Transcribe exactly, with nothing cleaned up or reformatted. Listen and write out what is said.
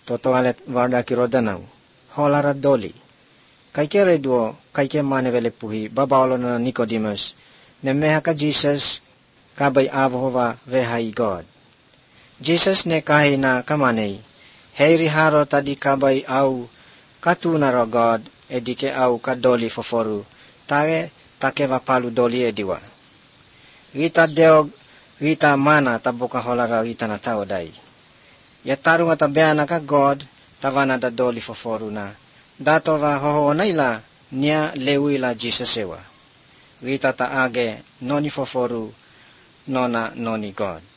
totoalet varda kirodanau, holara doli. Kaike reduo, kaike manevele puhi, babaulo na Nicodemus, nemeha ka Jesus, kabay avohova vehai God. Jesus ne kahi na kamanei, heiri haro tadi kabay au katunaro God, edike au kadoli foforu, tage takeva palu doli ediwa. Rita deog, rita mana tabuka holara rita na tao dai. Yataru nga tabeana ka God, tavana da doli foforu na, datova hoho naila, nia lewila Jesus ewa. Rita taage, noni foforu, nona noni God.